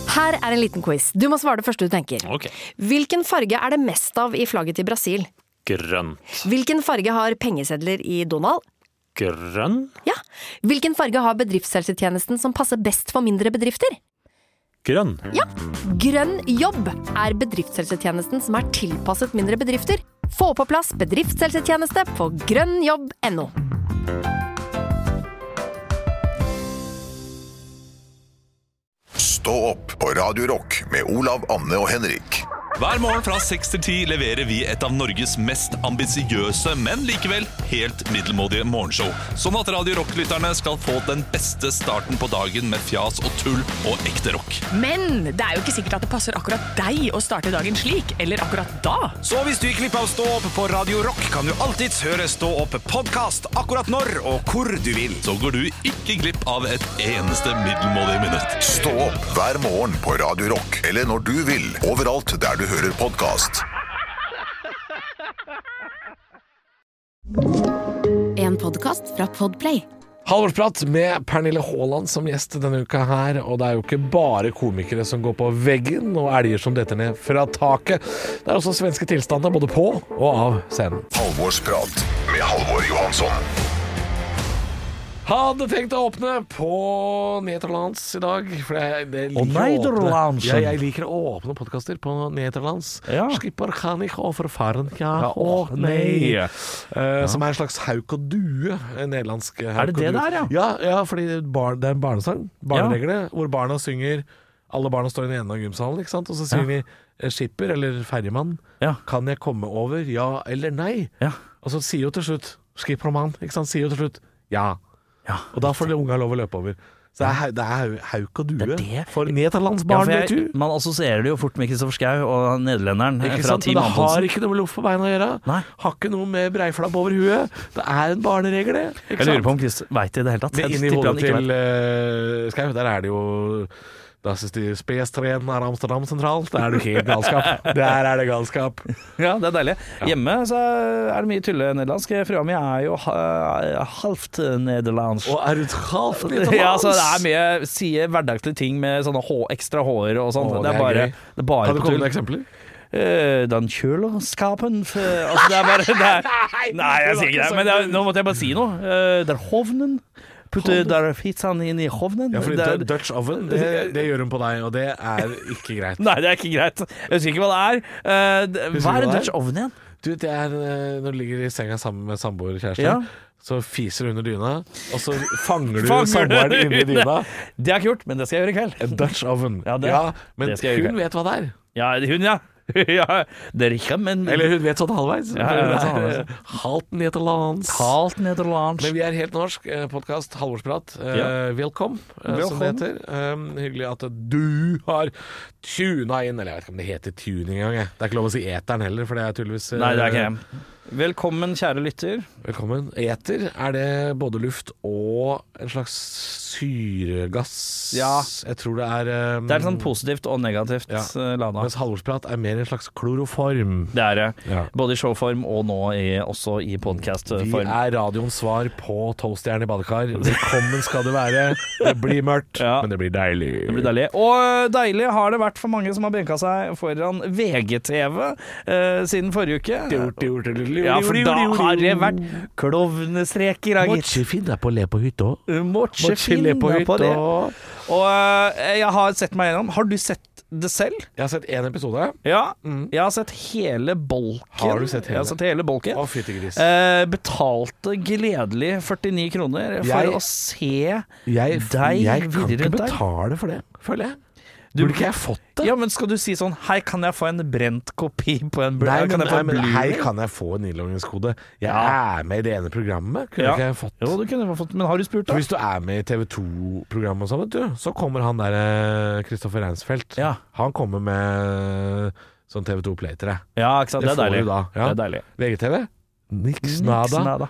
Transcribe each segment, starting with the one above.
Her en liten quiz. Du må svare det første du tenker. Ok. Hvilken farge det mest av i flagget til Brasil? Grønn. Hvilken farge har pengesedler i Donald? Grønn? Ja. Hvilken farge har bedriftshelsetjenesten som passer best for mindre bedrifter? Grønn. Ja. Grønn jobb bedriftshelsetjenesten som tilpasset mindre bedrifter. Få på plass bedriftshelsetjeneste på grønnjobb.no. Stå opp på Radio Rock med Olav, Anne og Henrik. Hver morgen fra 6 til 10 leverer vi et av Norges mest ambisiøse, men likevel helt middelmådige morgenshow. Sånn at Radio Rock-lytterne skal få den beste starten på dagen med fjas og tull og ekte rock. Men det jo ikke sikkert at det passer akkurat deg å starte dagen slik, eller akkurat da. Så hvis du gikk glipp av Stå opp på Radio Rock, kan du alltids høre Stå opp podcast akkurat når og hvor du vil. Så går du ikke glipp av et eneste middelmådig minutt. Stå opp hver morgen på Radio Rock, eller når du vil, overalt der du hører podcast. En podcast fra Podplay. Halvorsprat med Pernille Haaland som gjest denne uka her, og det jo ikke bare komikere som går på veggen og elger som detter ned fra taket. Det også svenske tilstander både på og av scenen. Halvorsprat med Halvor Johansson. Hadde tenkt å åpne på Nederlands i dag, for det liker Nederlands. Jeg liker å åpne podcaster på Nederlands. Ja. Skipper kan ikke overfaren, nei. Som en slags hauk og due, en nederlandsk hauk og det due. der, ja? Ja, fordi det en barnesang, barnereglene, hvor barna synger, alle barna står i den ene av gymsalen, ikke sant? Og så synger vi skipper eller ferjemann, kan jeg komme over, ja eller nei? Ja. Og så sier jo til slutt, skippermann, ikke sant? Sier jo til slutt, ja. Og da får de unga lov å løpe over. Så det hauk og due for nederlandsbarn, vet du. Man assosierer det jo fort med Kristoffer Schau og nederlenderen Ikke fra sant, Team men det Antonsen. har ikke noe med loff på beina å gjøre. Nei. Har ikke noe med breiflabb over huet. Det en barneregel, det. Ikke Jeg lurer sant? på om Chris vet det i det hele tatt. Det inni hodet til Schau, der det jo Das ist die Spes-trenen av Amsterdam sentral. Der du helt galskap. Der det galskap. Ja, det deilig. Hjemme så det mye tulle-nederlandsk. Frua mi jo halvt nederlandsk. Og du halvt nederlandsk? Ja, så det mye sier hverdagslige ting med sånne ekstra hår og sånt. Det bare, gøy. det bare Kan du på komme tull. med eksempler? Den kjølerskapen altså det bare Nei, jeg sier ikke det. Men nå måtte jeg bare si noe. Der hovnen. Putte der pizzaen inn i hovnen. Ja, fordi Dutch oven, det gjør hun på deg, og det ikke greit. Nei, det ikke greit. Jeg husker ikke hva det Hva hva det Dutch oven igjen? Du, det når du ligger i senga sammen med samboerkjæresten, så fiser du under dyna, og så fanger du samboeren inni dyna. Det har jeg ikke gjort, men det skal jeg gjøre i kveld. En Dutch oven. Ja, men det skal jeg gjøre. hun vet hva det Ja, hun, ja. Ja, det ikke, men Eller hun vet sånn halvveis. Ja, hun vet sånn halvveis. Halvt nederlands. Halvt nederlandsk. Men vi helt norsk. Podcast Halvorsprat. Velkommen, som det heter. Hyggelig at du har tuna inn. Eller jeg vet ikke om det heter tune engang. Det ikke lov å si eteren heller, for det tydeligvis Nei, det ikke jeg. Velkommen, kjære lytter. Velkommen. Eter, det både luft og en slags syregass? Ja. Jeg tror det Det sånn positivt og negativt lada. Mens halvorsprat mer en slags kloroform. Det det. Ja. Både i showform og nå også i podcastform. Vi radioens svar på toastjern i badekar. Velkommen skal du være. Det blir mørkt, men det blir deilig. Det blir deilig. Og deilig har det vært for mange som har benka seg foran VGTV siden forrige uke. Ja, for da har det vært klovnestreker. Må ikke finne på å le på hytta. Må ikke finne på det. Og jeg har sett meg gjennom. Har du sett det selv? Jeg har sett en episode. Ja, jeg har sett hele bolken. Har du sett hele? Jeg har sett hele bolken. Å, fyttegris. Betalte gledelig 49 kroner for å se jeg deg kan videre ikke rundt der. betale for det, føler jeg. Burde ikke jeg fått det? Ja, men skal du si sånn: hei, kan jeg få en brent kopi på en Nei, kan jeg få en men Blu-ray? hei, kan jeg få en innloggingskode? Jeg med i det ene programmet. Kunne ikke jeg fått? Jo, du kunne fått, men har du spurt da? For hvis du med i TV2-programmet og sånn, vet du, så kommer han der Kristoffer Reinsfeldt. Ja. Han kommer med sånn TV2 Play til deg. Ja, ikke sant, det får deilig. du da. Ja. Det deilig. VGTV? Niks nada.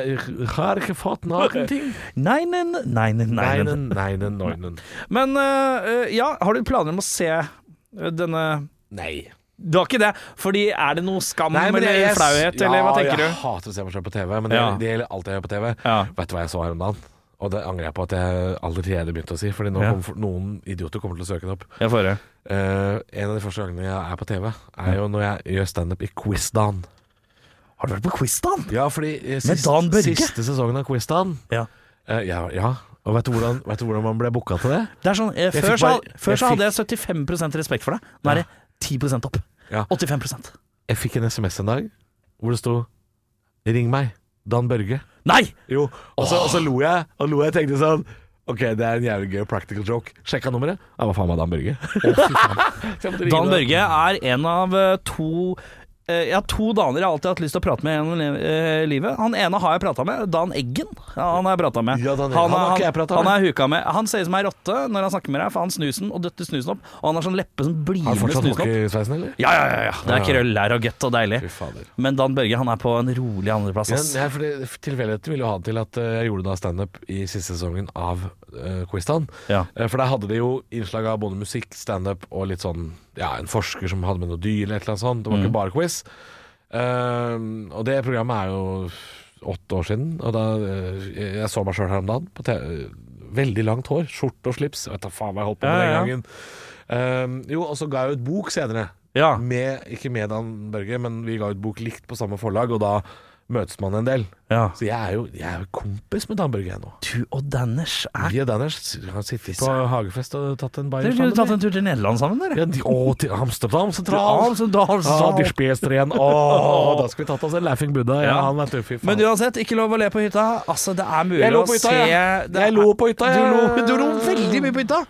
Har ikke fått noen ting. Nei. Men har du planer om å se denne? Nei. Du har ikke det? Fordi det noe skam eller flauhet, eller hva tenker du? Jeg hater å se meg selv på TV, men det gjelder alt jeg gjør på TV. Ja. Vet du hva jeg så her om dagen? Og det angrer jeg på at jeg allerede begynte å si, fordi nå noen idioter kommer til å søke det opp. Jeg får det. En av de første gangene jeg er på TV, er jo når jeg gjør stand-up i Quizdan. Har du vært på Quizdan? Ja, fordi siste sesongen av Quizdan. Ja. Og vet du hvordan man ble booka til det? Det er sånn, Før så hadde jeg 75% respekt for det. Nå er det 10% opp. 85%. Jeg fikk en SMS en dag hvor det sto 'Ring meg, Dan Børge'. Nei! Jo, og så lo jeg, og tenkte sånn ok, det er en jævlig gøy practical joke. Sjekka nummeret. Det var faen meg Dan Børge. Dan Børge er en av to damer jeg alltid har hatt lyst til å prate med gjennom livet. Han ene har jeg pratet med, Dan Eggen. Han har jeg pratet med. Ja, han har ikke jeg pratet med. Han er huka med. Han ser ut som ei rotte når han snakker med deg, for han snusen og døtter snusen opp. Og han har sånn leppe som blir med snusen opp. Har han fortsatt hockeysveisen, eller? Ja. Det er krøll, lær og gøtt og deilig. Men Dan Børge, han er på en rolig andreplass. Ja, for tilfeldigheten ville jo ha til at jeg gjorde da stand-up i siste sesongen av Quizdan. Ja. For der hadde de jo innslag av både musikk, stand-up og litt sånn en forsker som hadde med noe dyr eller et eller annet sånt. Det var ikke bare quiz. Og det programmet er jo 8 år siden, og da jeg så meg selv her om dagen på veldig langt hår, skjort og slips. Jeg vet da faen hva jeg holdt på med den gangen. Og så ga jeg ut bok senere. Ikke med Dan Børge, men vi ga ut bok likt på samme forlag, og da møtes man en del. Så jeg er jo kompis med Dan Børge nå. Du og Danners Vi og Danners har sittet på Hagefest og tatt en bayer sammen. Dere har tatt en tur til Nederland sammen, dere? Til Amsterdam sentral. De spester igjen. Da skal vi tatt oss en Laughing Buddha. Han er tøff. Men uansett, ikke lov å le på hytta. Altså, det er mulig å se Jeg lo på hytta. Du lo veldig mye på hytta.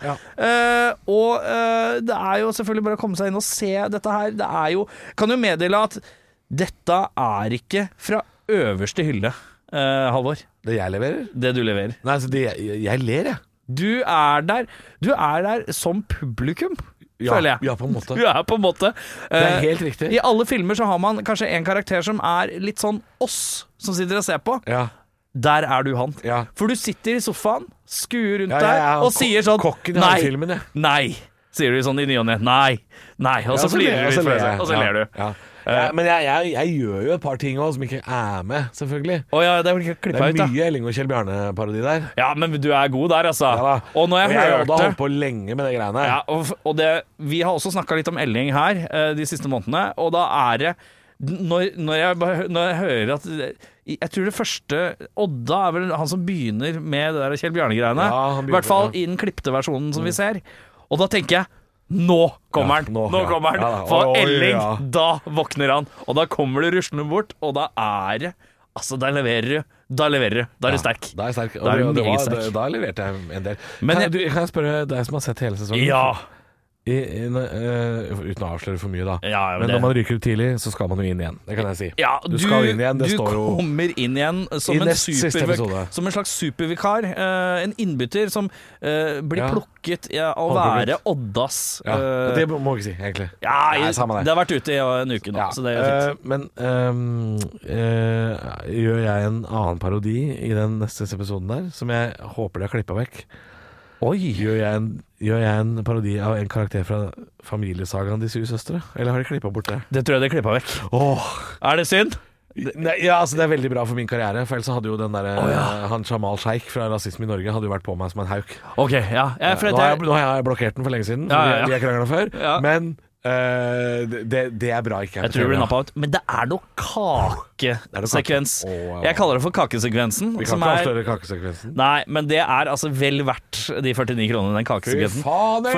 Og det er jo selvfølgelig bare å komme seg inn og se dette her. Det er jo, kan jo meddele at dette er ikke fra øverste hylle, Halvor. Det jeg leverer? Det du leverer. Nei, altså jeg ler, jeg. Du er der som publikum, føler jeg. Ja, på en måte. Du er på en måte. Det er helt riktig. I alle filmer så har man kanskje en karakter som er litt sånn oss, som sitter og ser på. Ja. Der er du han. Ja. For du sitter i sofaen, skuer rundt der, og sier sånn kokken i den filmen, nei, sier du sånn i ny og ne. Nei, og så flirer du litt, og så ler du. Ja. Men jeg gjør jo et par ting også som ikke er med, selvfølgelig. Det er klippet ut, mye Elling og Kjell Bjarne-parodi der. Ja, men du er god der, altså. Og når jeg hørte har holdt på lenge med de greiene. Ja, og vi har også snakket litt om Elling her de siste månedene, og da er det når jeg hører at jeg tror det første Odda er vel han som begynner med det der Kjell Bjarne-greiene. I hvert fall i den klippte versjonen som vi ser. Og da tenker jeg nå kommer han! Nå kommer han! For Elling, da våkner han. Og da kommer du ruslende bort, og da er det altså, da leverer du. Da er du sterk. Da er jeg sterk. Da leverte jeg en del. Men kan jeg spørre deg som har sett hele sesongen? Ja. Uten å avsløre for mye da. Men når man ryker ut tidlig, så skal man jo inn igjen. Det kan jeg si. Du skal inn igjen. Du kommer inn igjen som en slags supervikar. En innbytter som blir plukket å være Oddas. Det må vi ikke si, egentlig. Det har vært ute i en uke nå, så det er fint. Men gjør jeg en annen parodi i den neste episoden der, som jeg håper de har klippet vekk? Gjør jeg en parodi av en karakter fra familiesagaen De 7 søstre? Eller har de klippet bort det? Det tror jeg de klippet vekk. Er det synd? Nei, altså det er veldig bra for min karriere. For ellers hadde jo den der han Jamal Sheikh fra Rasisme i Norge hadde jo vært på meg som en hauk. Nå har jeg blokkert den for lenge siden, vi har kranglet før. Men det er bra ikke. Jeg tror det blir nappet ut. Men det er noe kakesekvens. Jeg kaller det for kakesekvensen. Vi kan ikke avsløre kakesekvensen. Nei, men det er altså vel verdt de 49 kronene, den kakesekvensen. Fy faen,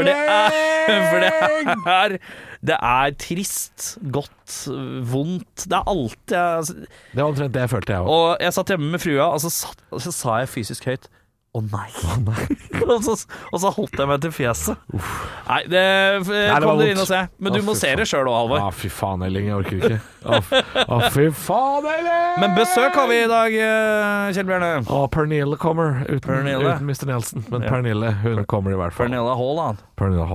det er trist, godt, vondt. Det er alt det var omtrent det jeg følte, jeg også. Og jeg satt hjemme med frua, og så sa jeg fysisk høyt nei. og så holdt jeg meg til fjeset. Nei, det kom dere inn og se. Men du må se det selv også, Halvor. Fy faen, Elling, jeg orker ikke. Fy faen, Elling! Men besøk har vi i dag, Kjell Bjarne. Pernille kommer uten Mr. Nelson. Men Pernille, hun kommer i hvert fall. Pernille Haaland. Pernille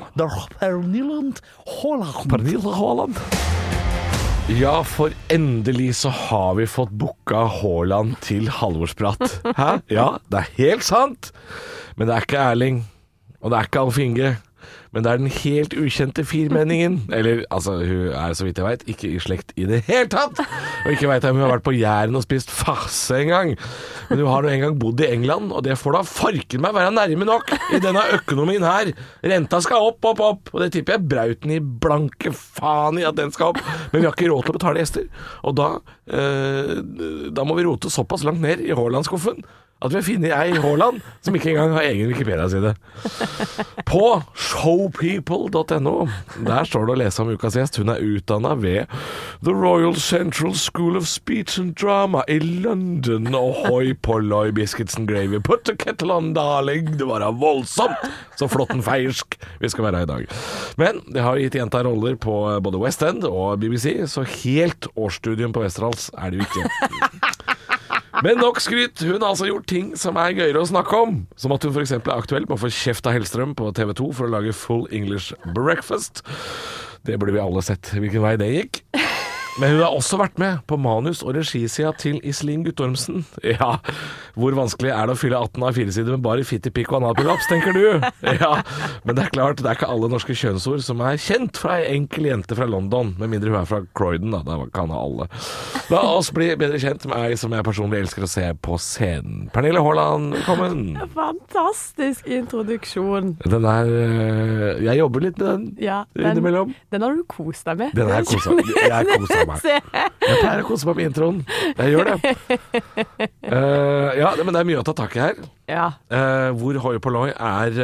Haaland. Ja, for endelig så har vi fått booka Haaland til Halvorsprat. Hæ? Ja, det er helt sant. Men det er ikke Erling, og det er ikke Alf Inge. Men det er den helt ukjente firmenningen. Eller, altså, hun er så vidt jeg vet ikke i slekt i det hele tatt. Og ikke vet jeg om hun har vært på Jæren og spist farse en gang. Men du har jo en gang bodd i England, og det får da farken meg være nærme nok i denne økonomien her. Renta skal opp, og det tipper jeg Brauten i blanke faen i at den skal opp. Men vi har ikke råd til å betale gjester, og da må vi rote såpass langt ned i Haaland-skuffen at vi har funnet ei i Haaland som ikke engang har egen Wikipedia-side. På showpeople.no der står det å lese om ukas gjest. Hun er utdannet ved The Royal Central School of Speech and Drama i London. Og hoi polloi, biscuits and gravy. Put the kettle on, darling. Det var da voldsomt så flotten feiersk vi skal være i dag. Men det har gitt jenta roller på både West End og BBC, så helt årsstudium på Westerdals er det jo ikke. Men nok skryt, hun har altså gjort ting som er gøyere å snakke om. Som at hun for eksempel er aktuell med å få kjeft av Hellstrøm på TV 2 for å lage Full English Breakfast. Det burde vi alle sett hvilken vei det gikk. Men hun har også vært med på manus- og regisida til Iselin Guttormsen. Ja, hvor vanskelig er det å fylle 18 av 4-sider med bare fitti, pikk og analprolaps, tenker du? Ja, men det er klart, det er ikke alle norske kjønnsord som er kjent fra ei enkel jente fra London, med mindre hun er fra Croydon, da kan ha alle. La oss bli bedre kjent med ei som jeg personlig elsker å se på scenen. Pernille Haaland, velkommen. Fantastisk introduksjon. Den er, jeg jobber litt med den, innimellom. Den har du kost deg med. Den har jeg kost meg. Jeg pleier å kose meg på introen. Jeg gjør det. Ja, men det er mye å ta tak i her. Ja. Hvor hoi polloi er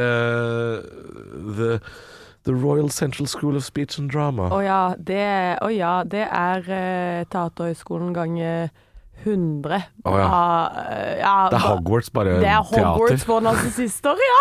The Royal Central School of Speech and Drama? Det er Teaterhøgskolen ganger 100. Det er Hogwarts, bare det er teater. Hogwarts for narsissister, ja.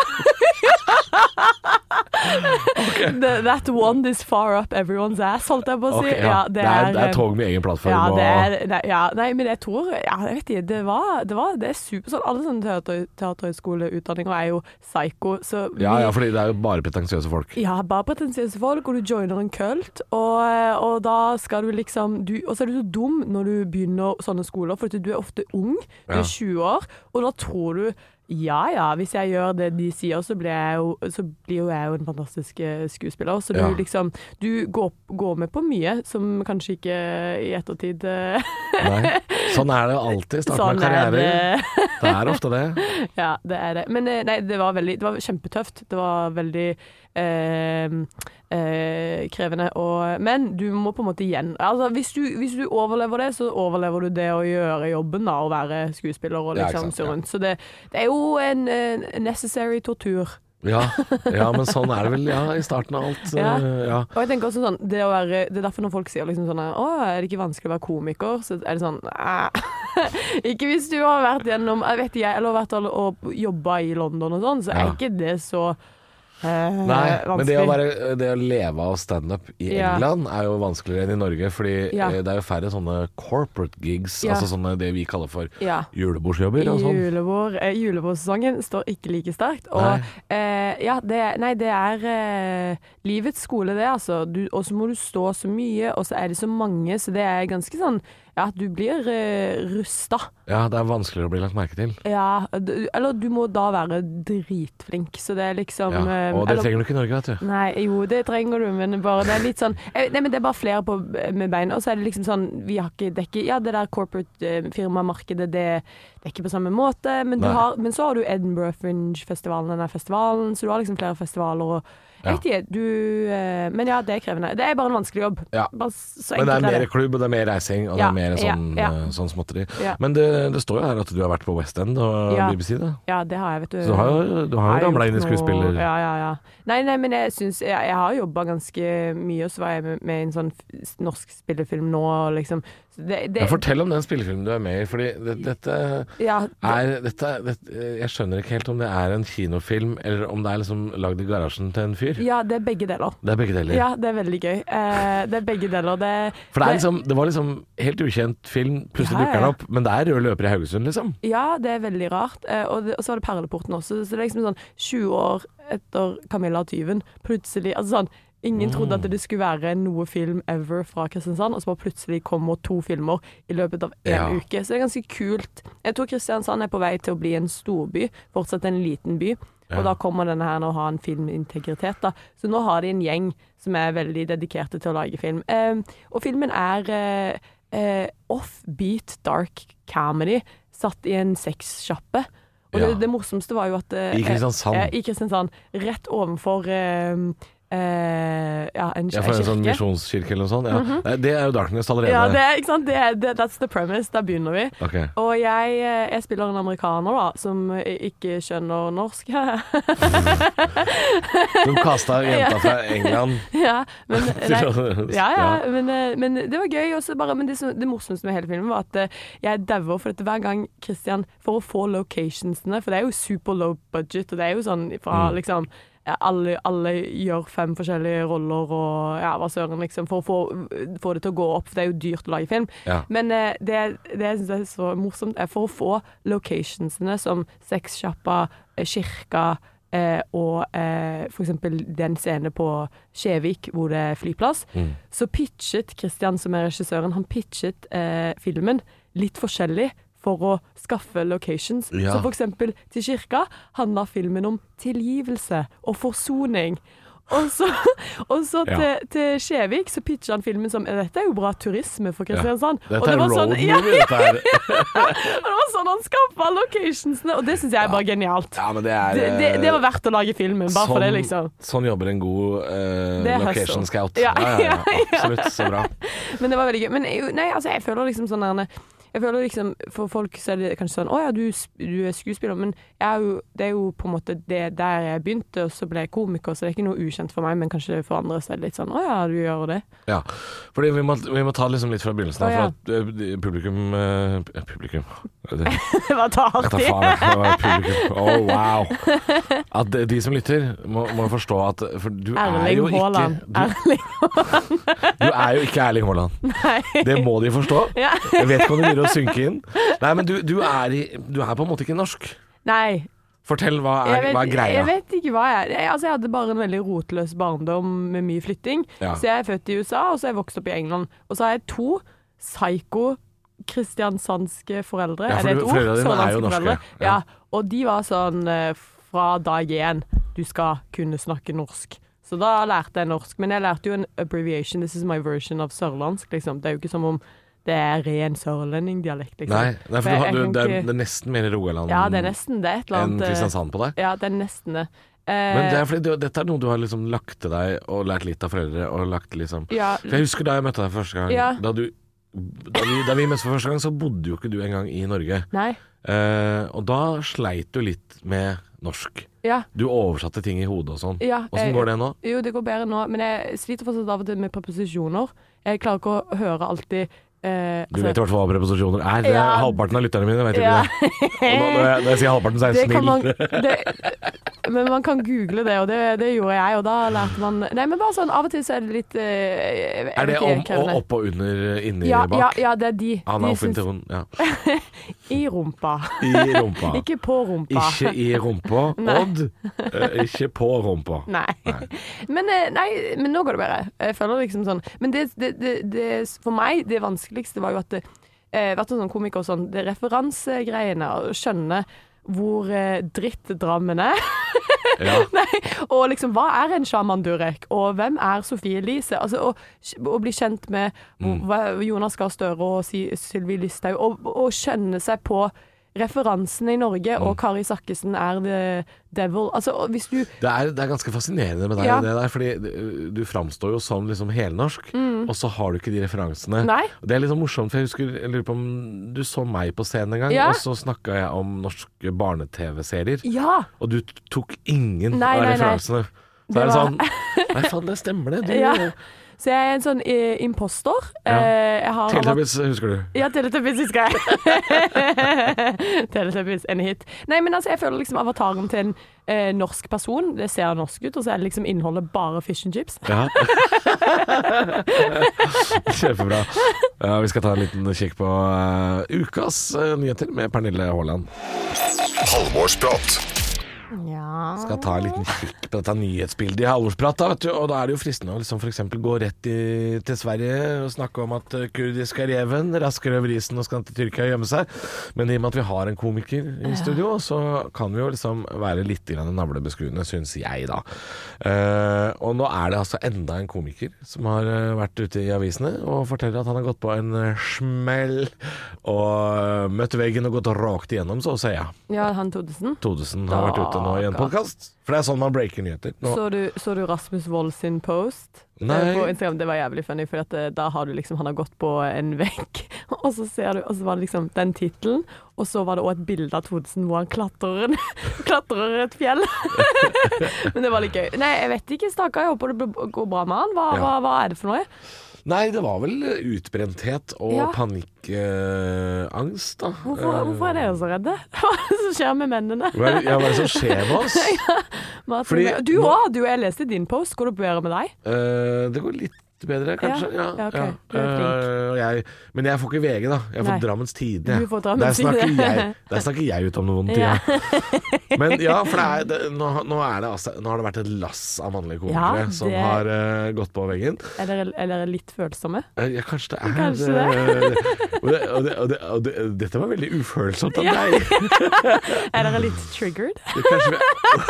Okay. That wand is far up everyone's ass, holdt jeg på å si. Okay, ja. Det er tog med egen plattform. Nei, men jeg tror jeg vet ikke, det er super sånn. Alle sånne teaterhøgskoleutdanninger er jo psycho. Fordi det er jo bare pretensiøse folk. Ja, bare pretensiøse folk, og du joiner en kult, og da skal du liksom og så er du så dum når du begynner sånne skoler, for du er ofte ung, du er 20 år, og da tror du hvis jeg gjør det de sier, så blir jo jeg jo en fantastisk skuespiller. Så du går med på mye som kanskje ikke i ettertid Nei, sånn er det alltid i starten av karriere. Det er ofte det. Ja, det er det. Men nei, det var kjempetøft. Det var veldig krevende. Men du må på en måte altså, hvis du overlever det, så overlever du det å gjøre jobben da, å være skuespiller og liksom så rundt. Så det er jo en necessary tortur. Ja, men sånn er det vel i starten av alt. Ja. Og jeg tenker også sånn, det er derfor når folk sier liksom sånn, er det ikke vanskelig å være komiker? Så er det sånn, ikke hvis du har vært gjennom, eller vært og jobbet i London og sånn, så er ikke det så Nei, men det å leve av stand-up i England er jo vanskeligere enn i Norge, fordi det er jo færre sånne corporate gigs, altså sånne det vi kaller for julebordsjobber og sånn. Julebordsesongen står ikke like sterkt, og det er livets skole det, altså. Og så må du stå så mye, og så er det så mange, så det er ganske sånn du blir rusta. Ja, det er vanskeligere å bli lagt merke til. Ja, eller du må da være dritflink, så det er liksom og det trenger du ikke i Norge, vet du. Nei, jo, det trenger du, men bare det er litt sånn men det er bare flere med bein, og så er det liksom sånn vi har ikke dekket, det der corporate firmamarkedet, det er ikke på samme måte, men så har du Edinburgh Fringe-festivalen, denne festivalen, så du har liksom flere festivaler og jeg vet ikke, men det er krevende. Det er bare en vanskelig jobb. Ja. Men det er mer klubb, og det er mer reising, og det er mer sånn småtteri. Ja. Men det står jo her at du har vært på West End og BBC, da. Ja, det har jeg, vet du. Så du har jo ramlet inn i skuespiller. Ja. Nei, men jeg synes, jeg har jobbet ganske mye, og så var jeg med i en sånn norsk spillefilm nå, liksom. Fortell om den spillefilmen du er med i, fordi dette jeg skjønner ikke helt om det er en kinofilm, eller om det er liksom lagd i garasjen til en fyr. Ja, det er begge deler. Det er begge deler? Ja, det er veldig gøy. Det er begge deler. For det var liksom helt ukjent film, plutselig dukker den opp, men det er rød løper i Haugesund, liksom. Ja, det er veldig rart. Og så var det Perleporten også, så det er liksom sånn 20 år etter Camilla og tyven, plutselig, altså sånn, ingen trodde at det skulle være noe film ever fra Kristiansand, og så bare plutselig kommer 2 filmer i løpet av en uke. Så det er ganske kult. Jeg tror Kristiansand er på vei til å bli en storby, fortsatt en liten by, og da kommer denne her å ha en filmintegritet da. Så nå har de en gjeng som er veldig dedikerte til å lage film. Og filmen er offbeat dark comedy, satt i en sexsjappe. Og det morsomste var jo at I Kristiansand. I Kristiansand. Rett ovenfor en kirke. For en sånn misjonskirke eller noe sånt. Ja. Det er jo Darkness allerede. Ja, ikke sant? That's the premise. Der begynner vi. Okay. Og jeg spiller en amerikaner da, som ikke skjønner norsk. De kastet jenta fra England. Men det var gøy også bare, men det morsomste med hele filmen var at jeg dauer for dette hver gang Christian, for å få locationsene, for det er jo super low budget, og det er jo sånn fra liksom alle gjør 5 forskjellige roller og hva søren liksom, for å få det til å gå opp, for det er jo dyrt å lage film. Ja. Men det jeg synes er så morsomt er for å få locationsene som sexsjappa, kirka og for eksempel den scene på Skjevik hvor det er flyplass, så pitchet Christian, som er regissøren, han pitchet filmen litt forskjellig for å skaffe locations. Ja. Så for eksempel til kirka handler filmen om tilgivelse og forsoning. Og så til Skjevik så pitcher han filmen som dette er jo bra turisme for Kristiansand. Ja. Dette er road movie, dette her. Og det var sånn han skaffet locationsene, og det synes jeg er bare genialt. Ja, men det var verdt å lage filmen, bare for det liksom. Sånn jobber en god location scout. Ja, absolutt, så bra. Men det var veldig gøy. Men jeg føler liksom sånn jeg føler liksom, for folk så er det kanskje sånn, ja, du er skuespiller, men det er jo på en måte det der jeg begynte, og så ble jeg komiker, så det er ikke noe ukjent for meg, men kanskje for andre så er det litt sånn, ja, du gjør det. Ja, fordi vi må ta liksom litt fra begynnelsen av, for at publikum. Det var ta artig. Publikum. Wow. At de som lytter må forstå at, for du er jo ikke... Du er jo ikke Erling Haaland. Nei. Det må de forstå. Ja. Jeg vet ikke om det blir å synke inn. Nei, men du er på en måte ikke norsk. Nei. Fortell, hva er greia? Jeg vet ikke hva jeg hadde bare en veldig rotløs barndom med mye flytting. Ja. Så jeg er født i USA, og så er jeg vokst opp i England. Og så har jeg 2 psyko-kristiansandske foreldre. Ja, for foreldrene dine er jo norske. Ja, og de var sånn fra dag 1, du skal kunne snakke norsk. Så da lærte jeg norsk, men jeg lærte jo en abbreviation. This is my version of sørlandsk, liksom. Det er jo ikke som om det er ren sørlending-dialekt, liksom. Nei, for det er nesten mer Rogaland ja, det er nesten det, et eller annet, enn Kristiansand på deg. Ja, det er nesten det. Men det er fordi dette er noe du har liksom lagt til deg og lært litt av foreldre og lagt liksom for jeg husker da jeg møtte deg første gang da vi møttes for første gang så bodde jo ikke du engang i Norge. Nei. Og da sleit du litt med norsk. Ja. Du oversatte ting i hodet og sånn. Hvordan går det nå? Jo, det går bedre nå, men jeg sliter fortsatt av og til med preposisjoner. Jeg klarer ikke å høre alltid du vet i hvert fall hva preposisjoner er. Halvparten av lytterne mine vet ikke det. Og når jeg sier halvparten, så er jeg snill. Men man kan google det, og det gjorde jeg, og da lærte man Nei, men bare sånn, av og til så er det litt er det om og opp og under, inni bak? Ja, det er de. Han er opp inntil hun, I rumpa. I rumpa. Ikke på rumpa. Ikke i rumpa, Odd. Ikke på rumpa. Nei. Men nå går det bedre. Jeg føler liksom sånn. Men det for meg, det vanskeligste var jo at vært en sånn komiker og sånn, det referansegreiene, å skjønne hvor dritt Drammen er. Nei, og liksom, hva er en Shaman Durek? Og hvem er Sofie Elise? Altså, å bli kjent med Jonas Gahr Støre og Sylvi Listhaug, og skjønne seg på referansen i Norge, og Kari Sakkesen er the devil. Altså, hvis du det er ganske fascinerende med deg, det der, fordi du framstår jo som liksom helnorsk, og så har du ikke de referansene. Nei. Det er litt sånn morsomt, for jeg lurer på om du så meg på scenen en gang, og så snakket jeg om norske barne-tv-serier, og du tok ingen av referansene. Så er det sånn, nei faen, det stemmer det. Så jeg er en sånn impostor. Teletubbies husker du? Ja, Teletubbies husker jeg. Teletubbies, en hit. Nei, men altså, jeg føler liksom avataren til en norsk person, det ser norsk ut, og så er det liksom innholdet bare fish and chips. Ja. Kjempebra. Vi skal ta en liten kikk på ukas nyheter med Pernille Haaland. Halvorsprat. Skal ta en liten kikk på dette nyhetsbildet i halvorsprat, vet du. Og da er det jo fristende å liksom for eksempel gå rett til Sverige og snakke om at kurdisk er reven, raskere over isen og skal til Tyrkia og gjemme seg. Men i og med at vi har en komiker i studio, så kan vi jo liksom være litt navlebeskuende, synes jeg da. Og nå det altså enda en komiker som har vært ute i avisene og forteller at han har gått på en smell og møtt veggen og gått og råkt igjennom, så sier jeg. Ja, han Thodesen har vært ute nå i en podcast. For det sånn man breaker nyheter. Så du Rasmus Wold sin post? Nei. På Instagram, det var jævlig funny, for da har du liksom, han har gått på en vegg, og så ser du, og så var det liksom den titelen, og så var det også et bilde av Thodesen hvor han klatrer et fjell. Men det var litt gøy. Nei, jeg vet ikke, stakkar, jeg håper det går bra med han. Hva det for noe? Nei, det var vel utbrenthet og panikkangst da. Hvorfor dere så redde? Hva det som skjer med mennene? Hva det som skjer med oss? Fordi, jeg leste din post, går det bedre med deg? Det går litt bedre, kanskje. Okay. Men jeg får ikke VG, da. Jeg får Drammens Tidende. Du får Drammens Tidende. Der snakker jeg ut om noe vondt. Men for nå har det vært et lass av mannlige komikere som har gått på veggen. Er dere litt følsomme? Ja, kanskje det dette var veldig ufølsomt av deg. Er dere litt triggered? Kanskje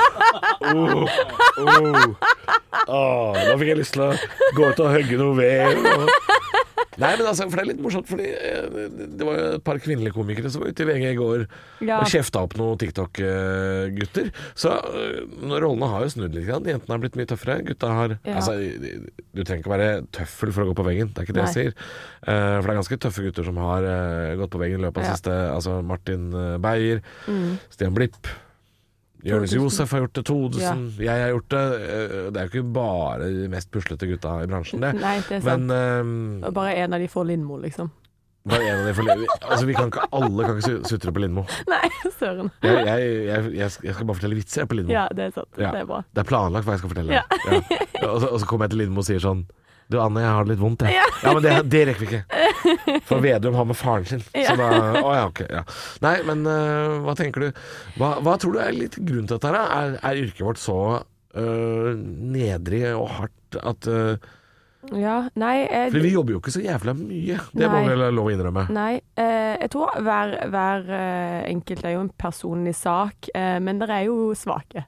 da fikk jeg lyst til å gå ut og hugge noe ved. Nei, men altså, for det litt morsomt, fordi det var jo et par kvinnelige komikere som var ute i VG i går og kjefta opp noen TikTok-gutter. Så rollene har jo snudd litt. Jentene har blitt mye tøffere. Gutta har altså, du trenger ikke være tøffel for å gå på veggen. Det ikke det jeg sier. For det ganske tøffe gutter som har gått på veggen i løpet av siste. Altså Martin Beyer, Stian Blipp, Jonis Josef har gjort det, Thodesen, jeg har gjort det. Det jo ikke bare de mest puslete gutta i bransjen, det. Nei, det sant. Men, bare en av de får Lindmo, liksom. Bare en av de får Lindmo. Altså, alle kan ikke sutre på Lindmo. Nei, søren. Jeg skal bare fortelle vitser på Lindmo. Ja, det sant. Det bra. Det planlagt hva jeg skal fortelle. Og så kommer jeg til Lindmo og sier sånn: du Anne, jeg har det litt vondt, jeg. Ja, men det rekker vi ikke. For Vedum har med faren sin. Så da, ok. Nei, men hva tenker du? Hva tror du litt grunnen til dette her? Yrket vårt så nedrig og hardt at for vi jobber jo ikke så jævla mye. Det må vel lov å innrømme. Nei, jeg tror hver enkelt jo en personlig sak, men det jo svake.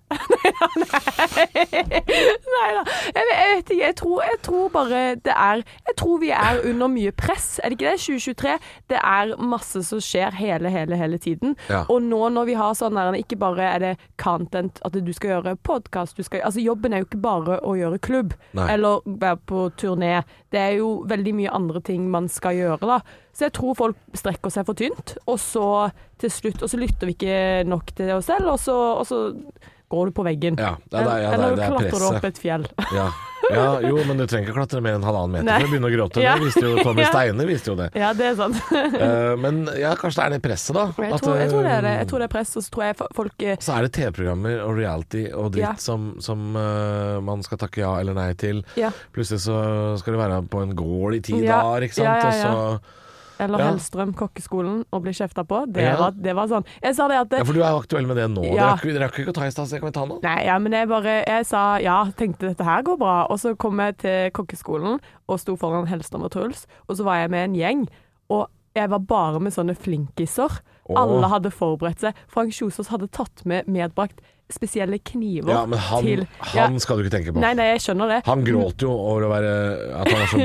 Neida. Jeg vet ikke, jeg tror bare jeg tror vi under mye press. Det ikke det? 2023, det masse som skjer hele tiden. Og nå når vi har sånn der, ikke bare det content, at du skal gjøre podcast, altså jobben jo ikke bare å gjøre klubb, eller være på turné. Det jo veldig mye andre ting man skal gjøre da. Så jeg tror folk strekker seg for tynt, og så til slutt, og så lytter vi ikke nok til oss selv, og så går du på veggen. Eller klatrer du opp et fjell. Jo, men du trenger ikke klatre mer enn 1,5 meter for å begynne å gråte. Det visste jo Tommy Steine, visste jo det. Ja, det sant. Men kanskje det det presset da. Jeg tror det jeg tror det press, og så tror jeg folk så det TV-programmer og reality og dritt som man skal takke ja eller nei til. Plutselig så skal du være på en gård i 10 dager, ikke sant? Og så eller Hellstrøm kokkeskolen og bli kjefta på. Det var sånn. Jeg sa det at for du aktuell med det nå. Dere rakk ikke å ta i sted, så jeg kan vi ta nå. Nei, men jeg sa tenkte dette her går bra. Og så kom jeg til kokkeskolen og sto foran Hellstrøm og Truls, og så var jeg med en gjeng, og jeg var bare med sånne flinkiser. Alle hadde forberedt seg. Frank Kjosås hadde tatt medbrakt spesielle kniver men han skal du ikke tenke på. Nei, jeg skjønner det. Han gråter jo over at han så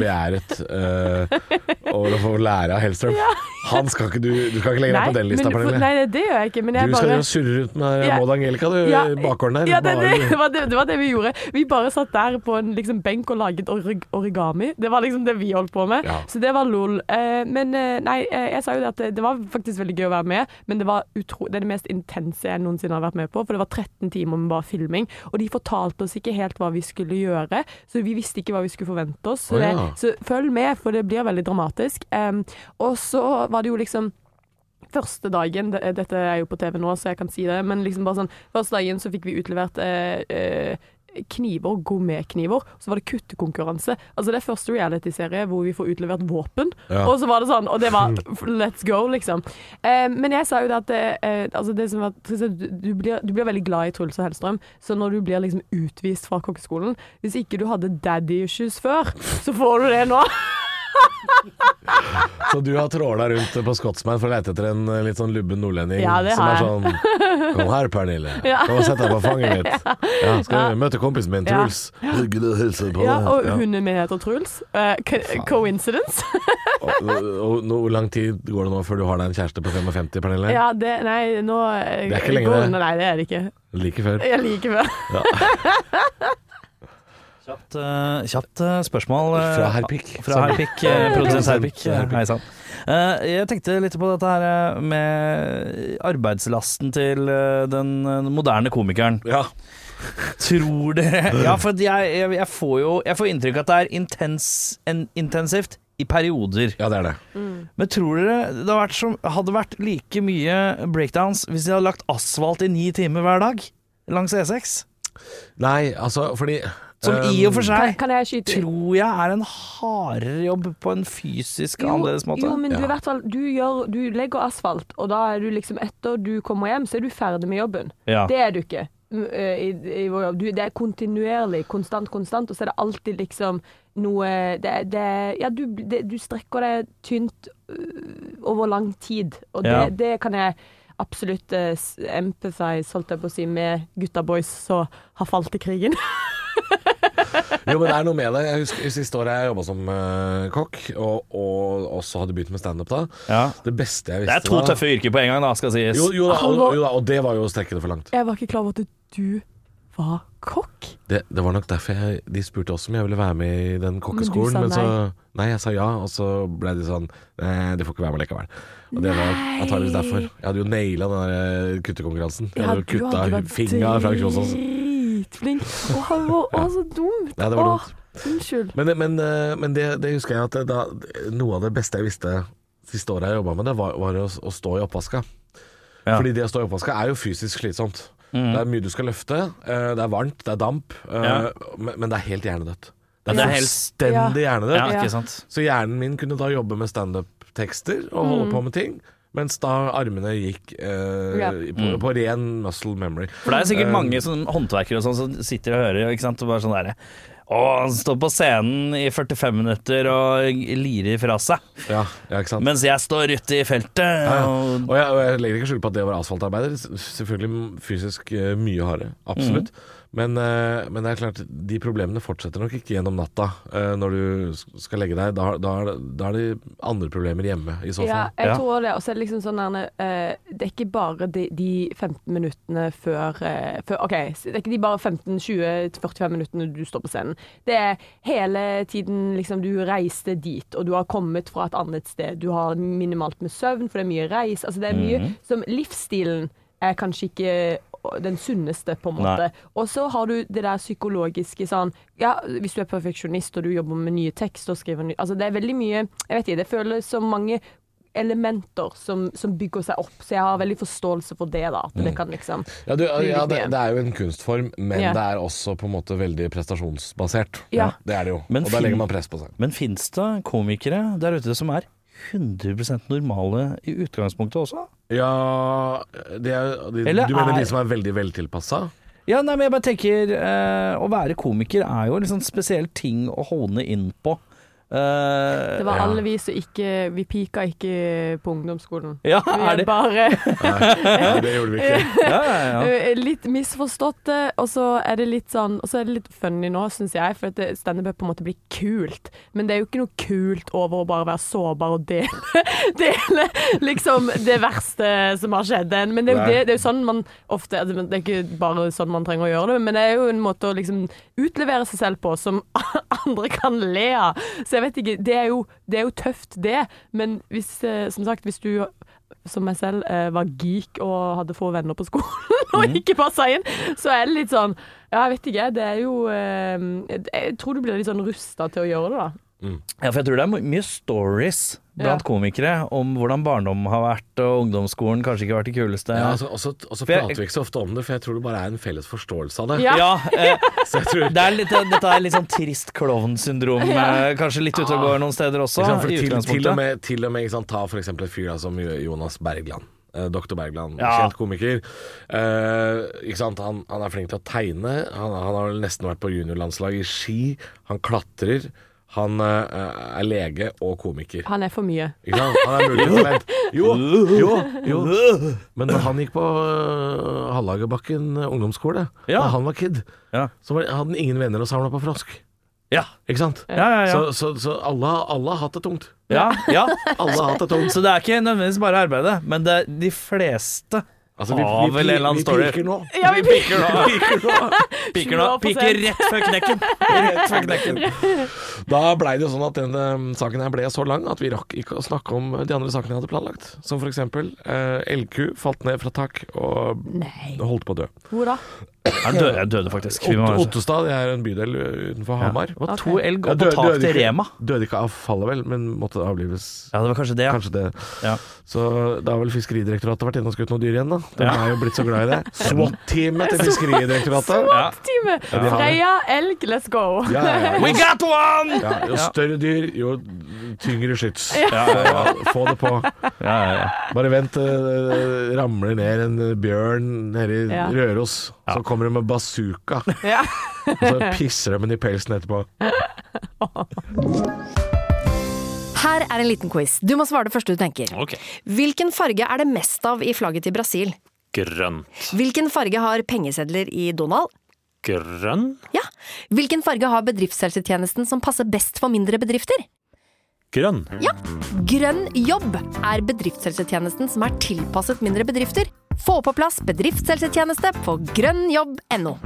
beæret over å få lære av Hellstrøm. Han skal ikke, du skal ikke legge deg på den lista, Pernille. Nei, det gjør jeg ikke, men du skal jo surre rundt med Maud Angelica, du, i bakgården der. Det var det vi gjorde. Vi bare satt der på en liksom, benk og laget origami. Det var liksom det vi holdt på med. Så det var lol. Men jeg sa jo det at det var faktisk veldig gøy å være med, men det var det mest intense jeg noensinne har vært med på, for det var 13 timer med bare filming, og de fortalte oss ikke helt hva vi skulle gjøre, så vi visste ikke hva vi skulle forvente oss, så følg med, for det blir veldig dramatisk. Og så var det jo liksom første dagen, dette jo på TV nå, så jeg kan si det, men liksom bare sånn, første dagen så fikk vi utlevert kniver, gourmetkniver, så var det kuttekonkurranse. Altså det første reality-serie hvor vi får utlevert våpen, og så var det sånn, og det var let's go, liksom. Men jeg sa jo det at altså det som var, du blir veldig glad i Truls og Hellstrøm, så når du blir liksom utvist fra kokkeskolen, hvis ikke du hadde daddy issues før, så får du det nå. Så du har tråla rundt på Scotsman for å lete etter en litt sånn lubben nordlending Ja, det som har sånn Kom her, Pernille. Kom og sett deg på fanget mitt. Ja, skal du møte kompisen min, Truls? Hyggelig å hilse på deg. Ja, og hunden min heter Truls. Coincidence? Og hvor lang tid går det nå før du har deg en kjæreste på 55, Pernille? Ja, nei, nå Det er ikke lenge, det. Nei, det er det ikke. Like før. Jeg liker før. Kjapt spørsmål Fra Herpik. Produsent Herpik. Hei sann. Jeg tenkte litt på dette her med arbeidslasten til den moderne komikeren. Ja. Tror dere Ja, for jeg får inntrykk at det er intensivt i perioder. Ja, det er det. Men tror dere det hadde vært like mye breakdowns hvis de hadde lagt asfalt i 9 timer hver dag langs E6? Nei, altså, fordi Som i og for seg Kan jeg skyte? tror jeg er en hardere jobb på en fysisk annerledes måte. Jo, men du, i hvert fall, du legger asfalt, og da er du liksom etter du kommer hjem, så er du ferdig med jobben. Ja. Det er du ikke i vår jobb. Det er kontinuerlig, konstant, og så er det alltid liksom noe du strekker deg tynt over lang tid, og det kan jeg absolutt empathize, holdt jeg på å si, med gutta boys som har falt i krigen. Jo, men det er noe med det. Jeg husker siste året jeg jobbet som kokk, og også hadde begynt med stand-up da. Ja. Det beste jeg visste da... Det er 2 tøffe yrker på en gang da, skal sies. Jo da, og det var jo å strekke det for langt. Jeg var ikke klar over at du var kokk. Det var nok derfor de spurte også om jeg ville være med i den kokkeskolen. Men så nei, jeg sa ja, og så ble de sånn nei, du får ikke være med likevel. Og det var antageligvis derfor. Jeg hadde jo nailet den der kuttekonkurransen. Jeg hadde jo kutta fingra fra Kjosås. Flink. Så dumt. Ja, det var dumt. Unnskyld. Men det husker jeg at noe av det beste jeg visste siste året jeg jobbet med det, var å stå i oppvaska. Ja. Fordi det å stå i oppvaska er jo fysisk slitsomt. Det er mye du skal løfte, det er varmt, det er damp, men det er helt hjernedødt. Det er fullstendig hjernedødt. Ja, ikke sant. Så hjernen min kunne da jobbe med stand-up-tekster og holde på med ting, mens da armene gikk på ren muscle memory. For det er sikkert mange håndverkere og sånn som sitter og hører, ikke sant, og bare sånn der han står på scenen i 45 minutter og lirer fra seg. Ja, ikke sant. Mens jeg står ute i feltet. Og jeg legger ikke skjul på at det å være asfaltarbeider selvfølgelig fysisk mye hardere. Absolutt. Men det er klart, de problemene fortsetter nok ikke gjennom natta. Når du skal legge deg, da er det andre problemer hjemme i så fall. Ja, jeg tror det. Og så er det liksom sånn det er ikke bare de 15 minuttene før OK, det er ikke de bare 15-20-45 minuttene du står på scenen. Det er hele tiden liksom du reiste dit, og du har kommet fra et annet sted. Du har minimalt med søvn, for det er mye reis. Altså det er mye som livsstilen er kanskje ikke den sunneste på en måte. Og så har du det der psykologiske sånn, ja, hvis du er perfeksjonist og du jobber med nye tekster og skriver nye, altså det er veldig mye, jeg vet ikke, det føles som mange elementer som bygger seg opp, så jeg har veldig forståelse for det da, at det kan liksom det er jo en kunstform, men det er også på en måte veldig prestasjonsbasert. Det er det jo, og da legger man press på seg. Men finnes det komikere der ute som er 100% normale i utgangspunktet også? Ja, du mener de som er veldig veltilpasset? Ja, nei, men jeg bare tenker å være komiker er jo en sånn spesiell ting å holde inn på. Det var alle vi som ikke vi pika ikke på ungdomsskolen. Ja, er det? Bare Nei, det gjorde vi ikke. Litt misforstått, og så er det litt sånn, og så er det litt funny nå, synes jeg, for at stand-up på en måte blir kult, men det er jo ikke noe kult over å bare være sårbar og dele liksom det verste som har skjedd. Men det er jo sånn man ofte, det er ikke bare sånn man trenger å gjøre det, men det er jo en måte å liksom utlevere seg selv på som andre kan le av. Så jeg vet ikke, det er jo tøft det, men hvis, som sagt, hvis du som meg selv var geek og hadde få venner på skolen og ikke passet inn, så er det litt sånn, ja, jeg vet ikke, det er jo, jeg tror du blir litt sånn rustet til å gjøre det da. Ja, for jeg tror det er mye stories blant komikere om hvordan barndom har vært, og ungdomsskolen kanskje ikke har vært det kuleste. Ja, og så prater vi ikke så ofte om det, for jeg tror det bare er en felles forståelse av det. Så jeg tror dette er litt sånn trist klovn-syndrom, kanskje litt ute og går noen steder også, i utgangspunktet. Til og med ikke sant, ta for eksempel et fyr som Jonas Bergland. Dr. Bergland, kjent komiker. Ikke sant? Han er flink til å tegne. Han har nesten vært på juniorlandslag i ski. Han klatrer. Han er lege og komiker. Han er for mye. Ikke sant? Han er multitalent. Jo. Men da han gikk på Hallagerbakken ungdomsskole, da han var kid, så hadde han ingen venner å samle på frosk. Ja. Ikke sant? Ja. Så alle har hatt det tungt. Ja. Alle har hatt det tungt. Så det er ikke nødvendigvis bare arbeidet, men det er de fleste. Altså, vi piker nå. Ja, vi piker nå. Piker rett før knekken. Da ble det jo sånn at denne saken her ble så lang at vi rakk ikke å snakke om de andre sakene jeg hadde planlagt. Som for eksempel LQ falt ned fra tak og holdt på å dø. Hvor da? Jeg døde faktisk. Ottestad, det er en bydel utenfor Hamar. Det var 2 elg opp på tak til Rema. Døde ikke av fallet vel, men måtte avlives. Ja, det var kanskje det. Kanskje det. Ja. Så da har vel Fiskeridirektoratet vært inne og skutt noen dyr igjen da. De har jo blitt så glad i det. SWAT-teamet til Fiskeridirektoratet. SWAT-teamet! Freia, elg, let's go! Ja. We got one! Ja, jo større dyr, jo tyngre skyts. Få det på. Bare vent, ramler ned en bjørn nede i Røros, så kommer de med bazooka. Og så pisser de i pelsen etterpå. Her er en liten quiz. Du må svare det første du tenker. Ok. Hvilken farge er det mest av i flagget til Brasil? Grønt. Hvilken farge har pengesedler i Donald? Grønn? Ja. Hvilken farge har bedriftshelsetjenesten som passer best for mindre bedrifter? Grønn. Ja. Grønn jobb er bedriftshelsetjenesten som er tilpasset mindre bedrifter. Få på plass bedriftshelsetjeneste på grønnjobb.no.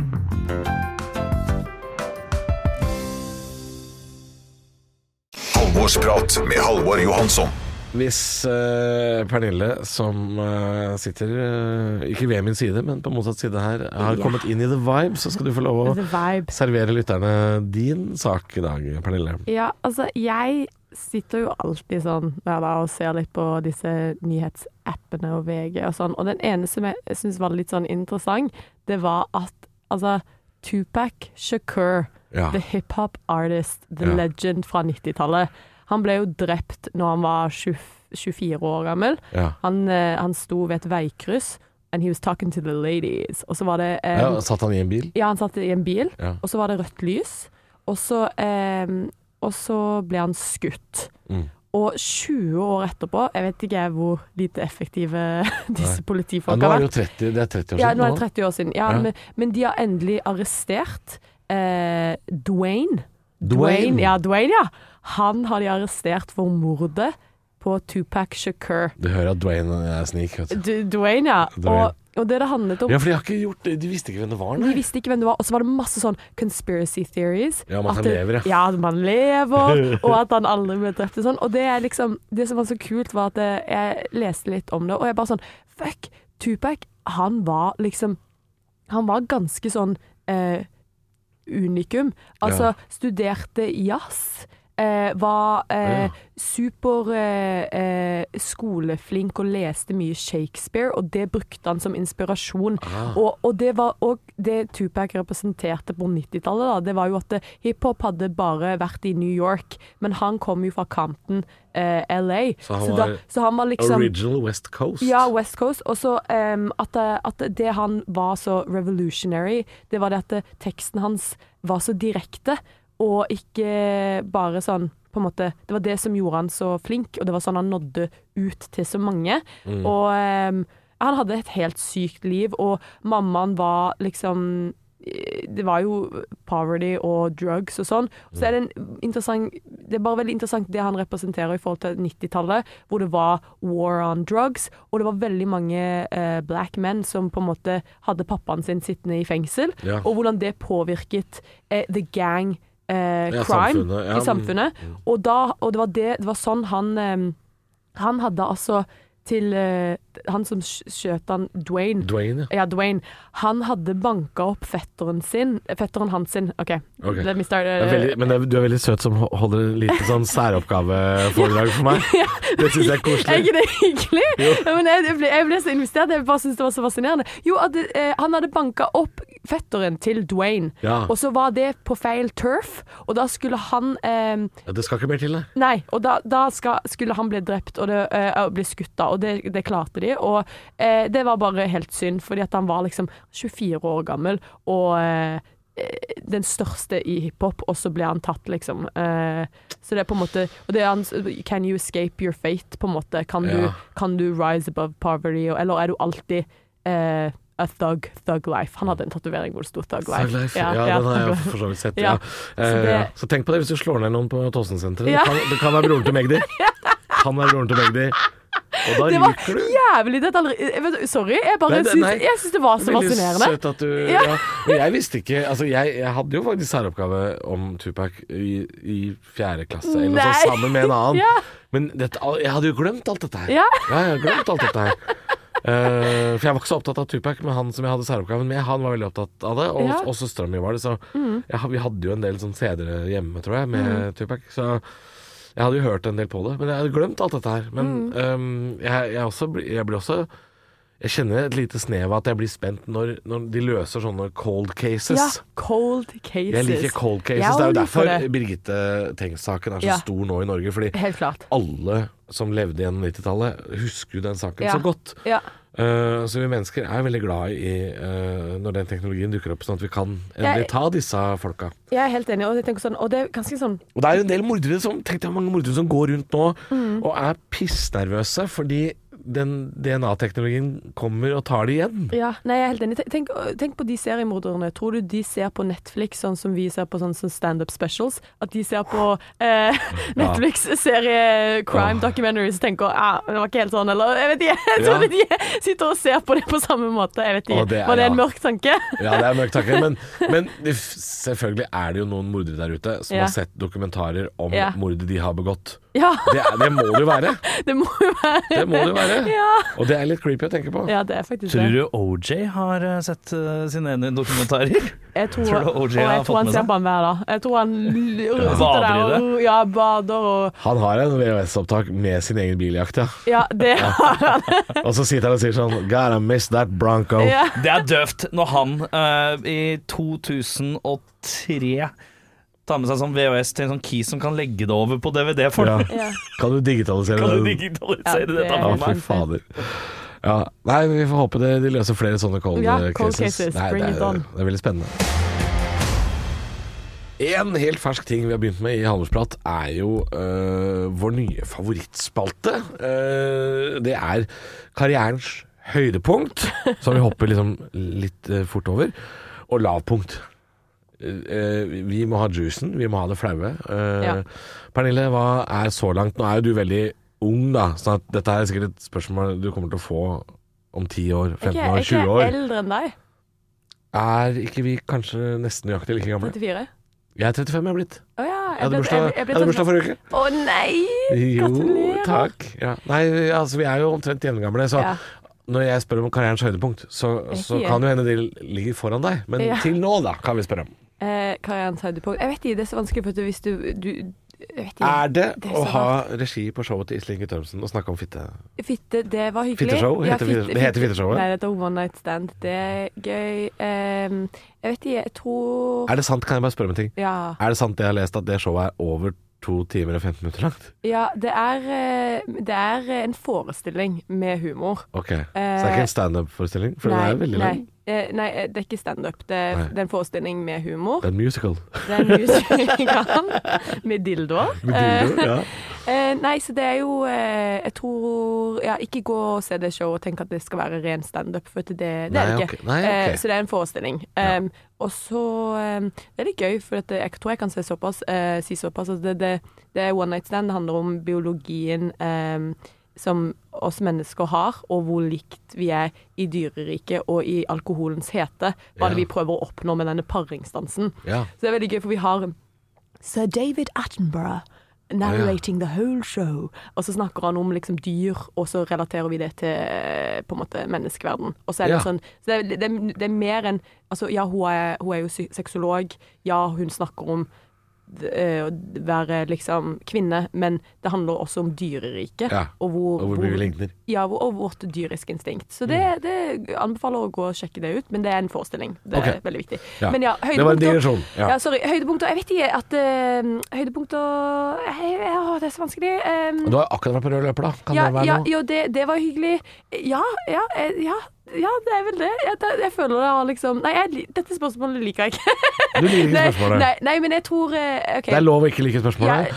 Halvorsprat med Halvor Johansson. Hvis Pernille, som sitter ikke ved min side, men på motsatt side her, har kommet inn i The Vibe, så skal du få lov å servere lytterne din sak i dag, Pernille. Ja, altså jeg sitter jo alltid sånn og ser litt på disse nyhetsappene og VG og sånn, og den ene som jeg synes var litt sånn interessant, det var at altså Tupac Shakur, the hip-hop artist, the legend fra 90-tallet, han ble jo drept når han var 24 år gammel. Han sto ved et veikryss, and he was talking to the ladies. Og så var det satt han i en bil? Ja, han satt i en bil, og så var det rødt lys, og så ble han skutt. Og 20 år etterpå, jeg vet ikke hvor lite effektive disse politifolk har vært. Det er 30 år siden. Ja, nå er det 30 år siden. Ja, men de har endelig arrestert Dwayne. Dwayne. Han har de arrestert for mordet på Tupac Shakur. Du hører at Dwayne er snik, vet du. Dwayne, ja. Og det handlet om... Ja, for de har ikke gjort det. De visste ikke hvem det var. De visste ikke hvem det var. Og så var det masse sånn conspiracy theories. Ja, man lever, ja, man lever, og at han aldri ble drept og sånn. Og det er liksom... Det som var så kult var at jeg leste litt om det, og jeg bare sånn, fuck, Tupac, han var liksom... Han var ganske sånn unikum. Altså, studerte jazz, var super skoleflink og leste mye Shakespeare, og det brukte han som inspirasjon. Og det var også det Tupac representerte på 90-tallet da. Det var jo at hiphop hadde bare vært i New York, men han kom jo fra Compton, LA. Så han var liksom original West Coast. Ja, West Coast. Og så at det han var så revolutionary, det var det at teksten hans var så direkte, og ikke bare sånn, på en måte, det var det som gjorde han så flink, og det var sånn han nådde ut til så mange. Og han hadde et helt sykt liv, og mammaen var liksom, det var jo poverty og drugs og sånn. Så er det er bare veldig interessant det han representerer i forhold til 90-tallet, hvor det var war on drugs, og det var veldig mange black men som på en måte hadde pappaen sin sittende i fengsel, og hvordan det påvirket the gang crime i samfunnet. Og det var sånn han hadde altså til han som skjøt han, Dwayne. Ja, Dwayne. Han hadde banket opp fetteren hans sin. Ok, let me start. Men du er veldig søt som holder en liten sånn særoppgaveforedrag for meg. Det synes jeg er koselig. Er ikke det hyggelig? Ja, men jeg ble så investert, jeg bare synes det var så fascinerende. Jo, at han hadde banket opp fetteren til Dwayne, og så var det på feil turf, og da skulle han det skal ikke mer til det. Nei, og da skulle han bli drept og bli skutt da, og det klarte de, og det var bare helt synd, fordi at han var liksom 24 år gammel, og den største i hiphop, og så ble han tatt, liksom. Så det på en måte og det han, can you escape your fate, på en måte. Kan du rise above poverty, eller du alltid a thug life. Han hadde en tatovering hvor det stod thug life. Den har jeg for så vidt sett. Så tenk på det hvis du slår ned noen på Tåsen-senteret. Det kan være broren til Magdi. Og da det var ryker du. jævlig sorry, jeg synes det var så fascinerende. Veldig søt at du Men jeg visste ikke jeg hadde jo faktisk særoppgave om Tupac i 4. klasse eller noe sånt, sammen med en annen. Men jeg hadde jo glemt alt dette her. Jeg hadde glemt alt dette her. For jeg var ikke så opptatt av Tupac, men han som jeg hadde særoppgaven med, han var veldig opptatt av det, og søsteren min var det, så vi hadde jo en del sånn CD-er hjemme, tror jeg, med Tupac, så jeg hadde jo hørt en del på det, men jeg hadde glemt alt dette her. Men jeg kjenner et lite snev at jeg blir spent når de løser sånne cold cases. Ja, cold cases. Jeg liker cold cases. Det er jo derfor Birgitte Tengs-saken er så stor nå i Norge, fordi alle som levde gjennom 90-tallet husker jo den saken så godt. Så vi mennesker er veldig glad i når den teknologien dukker opp, sånn at vi kan endelig ta disse folka. Jeg er helt enig, og jeg tenker sånn, og det er ganske sånn. Og det er en del mordere mange mordere som går rundt nå og er pissnervøse fordi den DNA-teknologien kommer og tar det igjen. Ja, nei, jeg er helt enig. Tenk på de seriemorderne. Tror du de ser på Netflix sånn som vi ser på sånn stand-up specials? At de ser på Netflix-serie crime documentaries og tenker det var ikke helt sånn, eller jeg vet ikke. Jeg tror de sitter og ser på det på samme måte. Jeg vet ikke. Var det en mørk tanke? Ja, det er en mørk tanke, men selvfølgelig er det jo noen mordere der ute som har sett dokumentarer om mordet de har begått. Ja. Det må det jo være. Det må det jo være. Ja. Og det er litt creepy å tenke på. Ja, det er faktisk Tror du OJ har sett sine egne dokumentarer? Jeg tror han ser på han hver dag. Jeg tror han bader i det. Ja, bader og Han har en VHS-opptak med sin egen biljakt, Ja, det har han. Og så sitter han og sier sånn Gotta miss that Bronco. Det er døvt når han i 2003 ta med seg sånn VHS til en sånn key som kan legge det over på DVD for deg. Kan du digitalisere det? Fy fader. Nei, vi får håpe de løser flere sånne cold cases. Nei, det er veldig spennende. En helt fersk ting vi har begynt med i Halvorsprat er jo vår nye favorittspalte. Det er karrierens høydepunkt, som vi hopper liksom litt fort over, og lavpunkt. Vi må ha juicen, vi må ha det flaue. Pernille, hva er så langt? Nå er jo du veldig ung da, sånn at dette er sikkert et spørsmål du kommer til å få om 10 år, 15 år, 20 år. Jeg er eldre enn deg. Er ikke vi kanskje nesten nøyaktig like gamle? 34. Jeg er 35, jeg har blitt. Jeg hadde bursdag forrige uke. Å nei, gratulerer. Jo, takk. Nei, altså vi er jo omtrent jevngamle, så når jeg spør om karrierens høydepunkt, så kan jo hende det ligger foran deg. Men til nå da, kan vi spørre om. Karrierens høydepunkt. Jeg vet ikke, det er så vanskelig for hvis du jeg vet ikke. Er det å ha regi på showet til Iselin Guttormsen og snakke om fitte? Fitte, det var hyggelig. Fitteshow? Det heter Fitteshowet? Nei, det heter One Night Stand. Det er gøy. Jeg vet ikke, jeg tror Er det sant, kan jeg bare spørre om en ting? Ja. Er det sant det jeg har lest at det showet er over 2 timer og 15 minutter langt? Ja, det er en forestilling med humor. Ok, så det er ikke en stand-up-forestilling? For den er veldig lang. Nei, det er ikke stand-up. Det er en forestilling med humor. Det er en musical. Det er en musical med dildoer. Nei, så det er jo jeg tror ikke gå og se det showet og tenke at det skal være ren stand-up, for det er det ikke. Okay. Så det er en forestilling. Og så det er litt gøy, for jeg tror jeg kan si såpass at det er One Night Stand. Det handler om biologien som oss mennesker har, og hvor likt vi er i dyreriket og i alkoholens hete. Hva det vi prøver å oppnå med denne paringsdansen. Så det er veldig gøy, for vi har Sir David Attenborough narrating the whole show, og så snakker han om liksom dyr, og så relaterer vi det til på en måte menneskeverden. Og så er det sånn, så det er mer enn, altså hun er jo sexolog, hun snakker om være liksom kvinne, men det handler også om dyreriket og hvor vi ligner. Og vårt dyriske instinkt. Så det anbefaler å gå og sjekke det ut, men det er en forestilling. Det er veldig viktig. Men høydepunkter. Det var en digresjon. Høydepunkter. Jeg vet ikke at høydepunkter det er så vanskelig. Du har akkurat vært på rød løper da. Kan det være noe? Jo, det var hyggelig. Ja, det er vel det. Jeg føler det har liksom Nei, dette spørsmålet liker jeg ikke. Du liker ikke spørsmålet? Nei, men jeg tror okay. Det er lov å ikke like spørsmålet,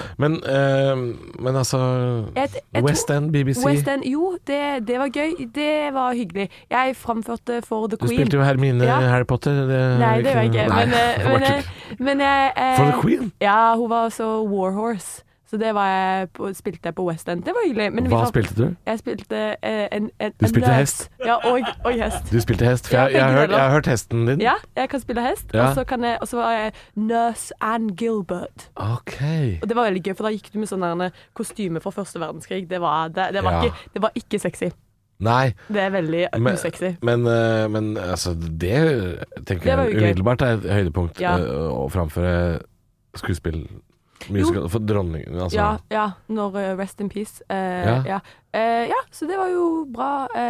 men altså West End, BBC West End, jo, det var gøy. Det var hyggelig. Jeg framførte for The Queen. Du spilte jo Hermine Harry Potter. Nei, det var jeg ikke. Men jeg For The Queen? Ja, hun var så Warhorse. Så det spilte jeg på West End. Det var hyggelig. Men hva spilte du? Jeg spilte Du spilte hest? Ja, og hest. Du spilte hest? For jeg har hørt hesten din. Ja, jeg kan spille hest. Ja. Og så var jeg Nurse Anne Gilbert. Ok. Og det var veldig gøy, for da gikk du med sånne kostyme fra første verdenskrig. Det var ikke sexy. Nei. Det er veldig usexy. Men altså, det tenker jeg umiddelbart er et høydepunkt å framføre skuespill. Musical for dronningen, altså. Ja, når Rest in Peace. Så det var jo bra.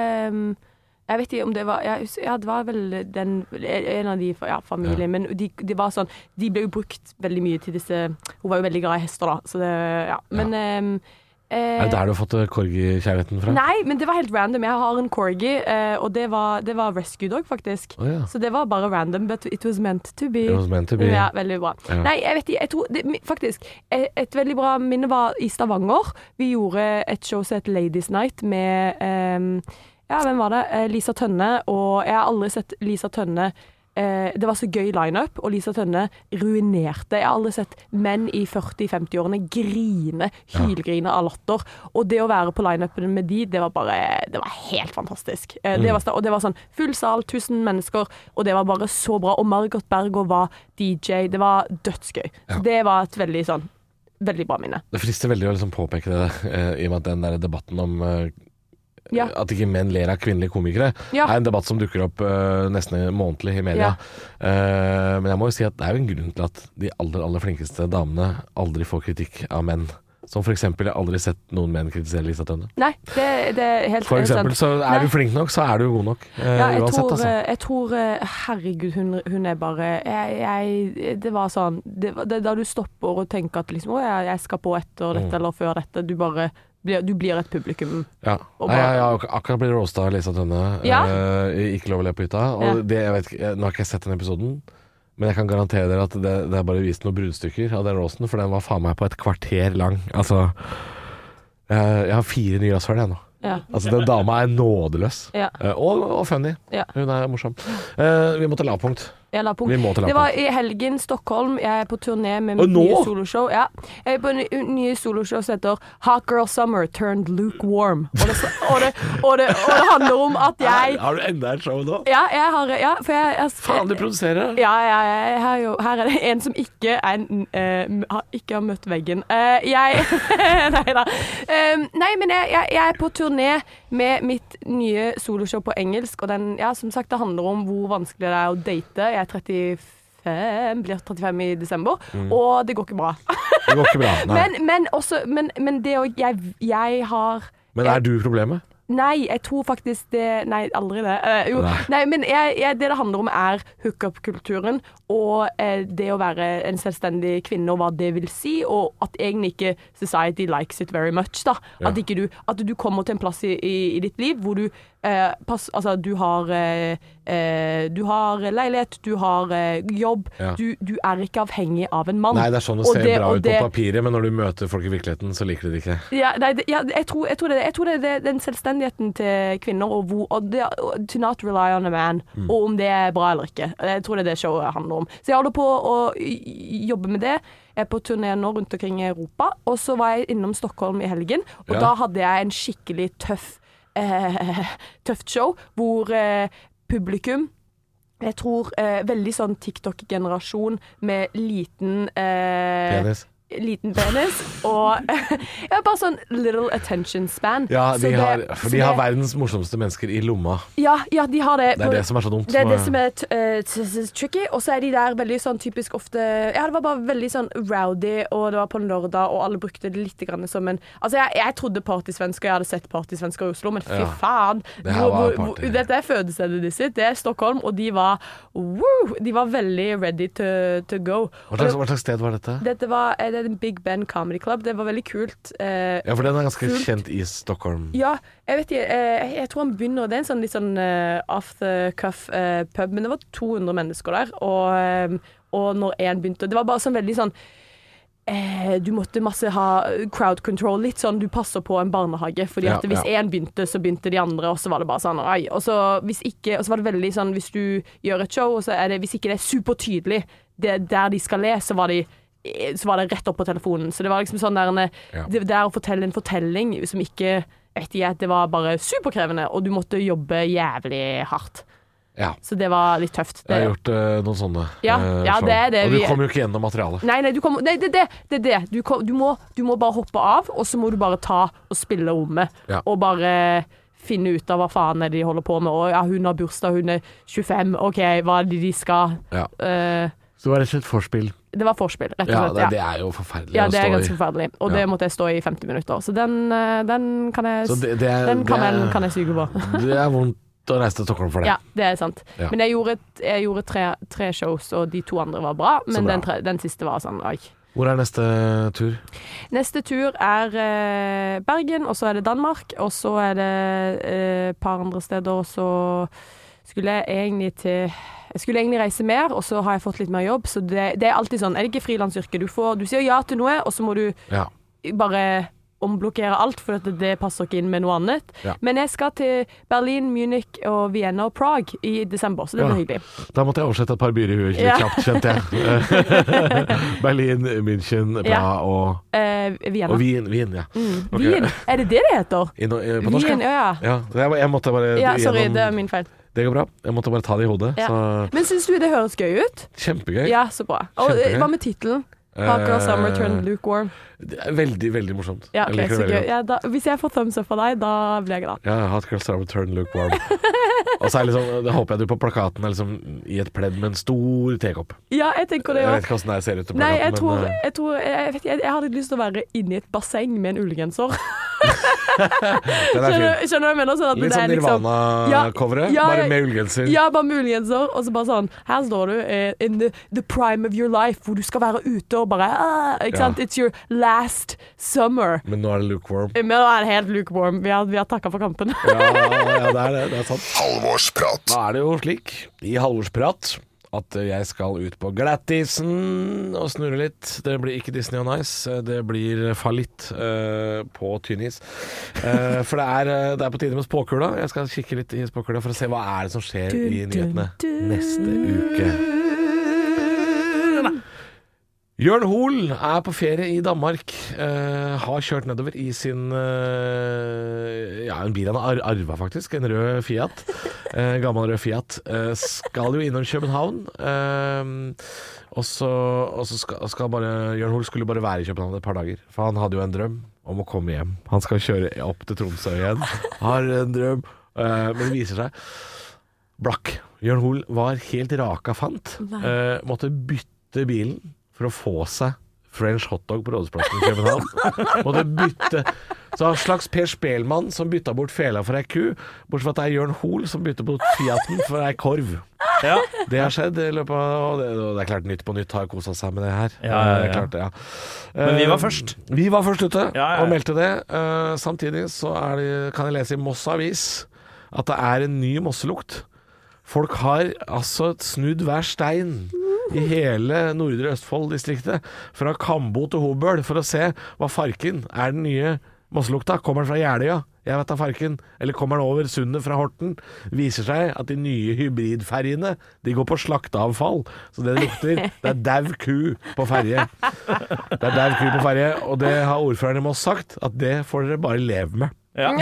Jeg vet ikke om det var det var vel en av de familien, men de var sånn, de ble jo brukt veldig mye til disse. Hun var jo veldig glad i hester da, så det, men er det der du har fått corgi-kjærligheten fra? Nei, men det var helt random. Jeg har en corgi, og det var rescue dog, faktisk. Så det var bare random, but it was meant to be. It was meant to be. Ja, veldig bra. Ja. Nei, jeg vet ikke, jeg tror faktisk et veldig bra minne var i Stavanger. Vi gjorde et show som het Ladies Night med hvem var det? Lisa Tønne, og jeg har aldri sett Lisa Tønne. Det var så gøy line-up, og Lisa Tønne ruinerte. Jeg har aldri sett menn i 40-50-årene hylgrine av latter. Og det å være på line-upen med det var helt fantastisk. Det var sånn full sal, 1000 mennesker, og det var bare så bra. Og Margot Berger var DJ. Det var dødsgøy. Så det var et veldig bra minne. Det frister veldig å liksom påpeke det, i og med at den der debatten om at ikke menn ler av kvinnelige komikere er en debatt som dukker opp nesten månedlig i media. Men jeg må jo si at det er jo en grunn til at de aller flinkeste damene aldri får kritikk av menn. Som for eksempel, jeg har aldri sett noen menn kritisere Lisa Tønne. Nei, det er helt for eksempel, så er du flink nok, så er du god nok. Uansett, jeg tror herregud, hun er bare det var sånn da du stopper og tenker at liksom, jeg skal på etter dette eller før dette, du blir et publikum. Ja. Jeg har akkurat blitt roastet av Lisa Tønne Ikke lov å le på hytta. Og det, jeg vet ikke, nå har ikke jeg sett den episoden, men jeg kan garantere dere at det er bare vist noen brudstykker av den roasten, for den var faen meg på et kvarter lang. Altså, jeg har 4 nye glass for det nå. Altså, den dama er nådeløs. Og funny. Hun er morsom. Vi må til lavpunkt. Det var i helgen Stockholm. Jeg er på turné med mitt nye soloshow. Jeg er på nye soloshow som heter Hot Girl Summer Turned Lukewarm. Og det handler om at jeg Har du enda et show nå? Ja, jeg har faen, du produserer? Ja, her er det en som ikke har møtt veggen. Neida. Nei, men jeg er på turné med mitt nye soloshow på engelsk, og som sagt, det handler om hvor vanskelig det er å date. Jeg er blir 35 i desember, og det går ikke bra. Det går ikke bra, nei. Men det å jeg har Men er du problemet? Nei, jeg tror faktisk det Nei, aldri det. Nei, men det handler om er hookup-kulturen og det å være en selvstendig kvinne og hva det vil si, og at egentlig ikke society likes it very much, da. At du kommer til en plass i ditt liv hvor du du har leilighet, du har jobb, du er ikke avhengig av en mann. Nei, det er sånn det ser bra ut på papiret, men når du møter folk i virkeligheten, så liker de det ikke. Jeg tror det er den selvstendigheten til kvinner, og det, to not rely on a man, og om det er bra eller ikke. Jeg tror det er det showet handler om. Så jeg holder på å jobbe med det. Jeg er på turné nå rundt omkring i Europa, og så var jeg innom Stockholm i helgen, og da hadde jeg en skikkelig tøft show, hvor publikum, jeg tror veldig sånn TikTok-generasjon med liten penis og bare sånn little attention span. Ja, de har verdens morsomste mennesker i lomma. Ja, de har det. Det er det som er så dumt. Det er det som er tricky, og så er de der veldig sånn typisk ofte, det var bare veldig sånn rowdy, og det var på en lørdag, og alle brukte det litt grann som en, altså jeg trodde partysvensker, jeg hadde sett partysvensker i Oslo, men fy faen, dette er fødestedet sitt, det er Stockholm, og de var veldig ready to go. Hva slags sted var dette? Dette var det Big Ben Comedy Club. Det var veldig kult. Ja, for den er ganske kjent i Stockholm. Ja, jeg vet ikke, jeg tror han begynner, det er en sånn litt sånn off the cuff pub, men det var 200 mennesker der, og når en begynte, det var bare sånn veldig sånn, du måtte masse ha crowd control, litt sånn du passer på en barnehage, fordi at hvis en begynte, så begynte de andre, og så var det bare sånn, og så hvis ikke, og så var det veldig sånn, hvis du gjør et show, og så det, hvis ikke det er supertydelig, det der de skal le, så var det rett opp på telefonen, så det var liksom sånn det der å fortelle en fortelling som ikke, det var bare superkrevende, og du måtte jobbe jævlig hardt. Ja. Så det var litt tøft. Jeg har gjort noen sånne det er det. Og du kommer jo ikke gjennom materialet. Nei, det er det. Du må bare hoppe av, og så må du bare ta og spille rommet. Ja. Og bare finne ut av hva faen de holder på med. Og hun har bursdag, hun er 25. Ok, hva er det de skal? Ja. Så det var rett og slett forspill. Det var forspill, rett og slett. Ja, det er jo forferdelig. Ja, det er ganske forferdelig. Og det måtte jeg stå i 50 minutter. Så den kan jeg kan jeg suge på. Det er vondt å reise til Stockholm for det. Ja, det er sant. Ja. Men jeg gjorde tre shows, og de 2 andre var bra, men den siste var sånn, oi. Hvor er neste tur? Neste tur er Bergen, og så er det Danmark, og så er det et par andre steder, og så skulle jeg egentlig reise mer, og så har jeg fått litt mer jobb, så det er alltid sånn, er det ikke frilansyrke? Du sier ja til noe, og så må du bare omblokkere alt, for at det passer ikke inn med noe annet. Ja. Men jeg skal til Berlin, Munich og Vienna og Prague i desember, så det blir hyggelig. Da måtte jeg oversette et par byer i huet litt kjapt, kjente jeg. Berlin, München, Prague og Vienna. Og Wien, ja. Okay. Wien, er det heter? På norsk, Wien, ja. Jeg måtte bare sorry, det er min feil. Det går bra. Jeg måtte bare ta det i hodet. Ja. Så. Men synes du det høres gøy ut? Kjempegøy. Ja, så bra. Og hva med titelen? Hot Girl Summer Turned Lukewarm. Det er veldig, veldig morsomt. Ja, okay, så gøy. Ja, hvis jeg får thumbs up fra deg, da blir jeg glad. Ja, Hot Girl Summer Turned Lukewarm. Og så det håper jeg du på plakaten er liksom i et pledd med en stor tekopp. Ja, jeg tenker det jo. Jeg vet ikke hvordan det ser ut på plakaten. Nei, jeg hadde lyst til å være inni et basseng med en ullgenser. Den er fin. Skjønner du hva jeg mener? Sånn litt sånn Nirvana-coveret, bare med ullgenser. Ja, bare med ullgenser. Og så bare sånn, her står du in the prime of your life, hvor du skal være ute og bare, ikke sant? It's your last summer. Men nå er det lukewarm. Men nå er det helt lukewarm. Vi har takket for kampen. Ja, det er sant. Halvorsprat. Da er det jo slik, i Halvorsprat, at jeg skal ut på Glattisen og snurre litt. Det blir ikke Disney on Ice, det blir fallitt på tynnis. For det er på tide med spåkula. Jeg skal kikke litt i spåkula for å se hva er det som skjer i nyhetene neste uke. Jørn Hoel er på ferie i Danmark, har kjørt nedover i sin en bil han har arvet faktisk, en rød Fiat, gammel rød Fiat, skal jo innom København, og så skal Jørn Hoel skulle bare være i København et par dager, for han hadde jo en drøm om å komme hjem. Han skal kjøre opp til Tromsø igjen, har en drøm, men det viser seg blakk. Jørn Hoel var helt raka fant, måtte bytte bilen for å få seg French hotdog på Rådhusplassen i København. Måtte bytte. Så en slags Per Spelmann som bytta bort fela for ei ku, bortsett fra at det er Jørn Hoel som bytter bort Fiaten for ei korv. Ja. Det har skjedd i løpet av, og det er klart Nytt på Nytt har koset seg med det her. Ja. Det er klart det, ja. Men vi var først. Vi var først ute og meldte det. Samtidig så kan jeg lese i Moss Avis at det er en ny mosselukt. Folk har altså snudd hver stein i hele Nordre Østfold-distriktet, fra Kambo til Hobøl, for å se hva farken er den nye mosselukta. Kommer den fra Jeløya? Jeg vet da farken. Eller kommer den over sundet fra Horten? Viser seg at de nye hybridferjene, de går på slakteavfall. Så det lukter, det er dau ku på ferje. Det er dau ku på ferje, og det har ordføreren i Moss sagt, at det får dere bare leve med. Ja.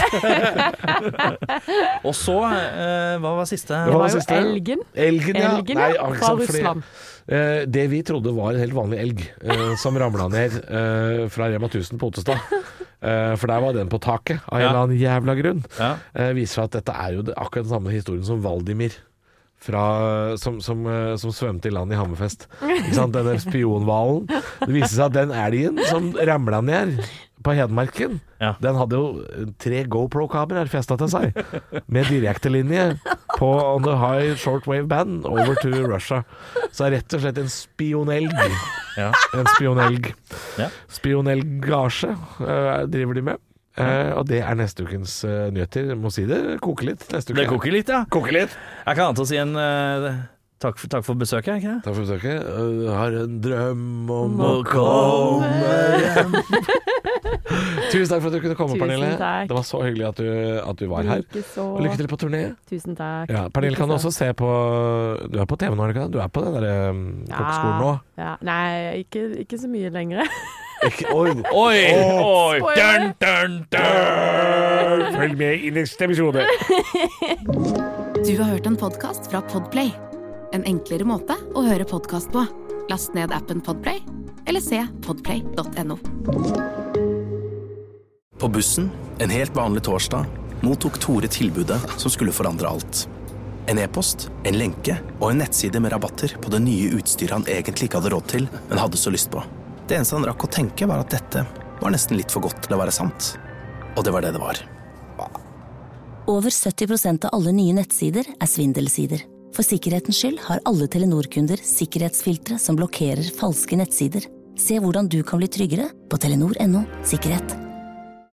Og så hva var siste? Det var jo elgen. Elgen, ja. Fra Russland. Det vi trodde var en helt vanlig elg som ramlet ned fra Rema 1000 på Ottestad, for der var den på taket av en eller annen jævla grunn. Viser seg at dette er jo akkurat den samme historien som Valdimir som svømte i land i Hammerfest. Ikke sant? Denne spionvalen. Det viser seg at den elgen som ramlet ned på Hedmarken, den hadde jo 3 GoPro-kameraer festet til seg, med direktelinje på On the High Shortwave Band over to Russia. Så er rett og slett en spionelg. En spionelg. Spionellgasje driver de med. Og det er neste ukens nyheter. Må si det koker litt neste uke. Det koker litt, ja. Koker litt. Jeg kan annet å si en takk for besøket, ikke det? Takk for besøket. Har en drøm om å komme hjem. Tusen takk for at du kunne komme, Pernille. Det var så hyggelig at du var her. Og lykke til på turné. Tusen takk. Ja, Pernille kan du også se på. Du er på TV nå, ikke? Du er på den der kokkeskolen nå. Ja. Nei, ikke så mye lenger. Oi! Dun, dun. Følg med i neste episode. Du har hørt en podcast fra Podplay. En enklere måte å høre podcast på. Last ned appen Podplay, eller se podplay.no. På bussen, en helt vanlig torsdag, mottok Tore tilbudet som skulle forandre alt. En e-post, en lenke og en nettside med rabatter på det nye utstyret han egentlig ikke hadde råd til, men hadde så lyst på. Det eneste han rakk å tenke var at dette var nesten litt for godt til å være sant. Og det var det det var. Over 70% av alle nye nettsider er svindelsider. For sikkerhetens skyld har alle Telenor-kunder sikkerhetsfiltre som blokkerer falske nettsider. Se hvordan du kan bli tryggere på telenor.no sikkerhet.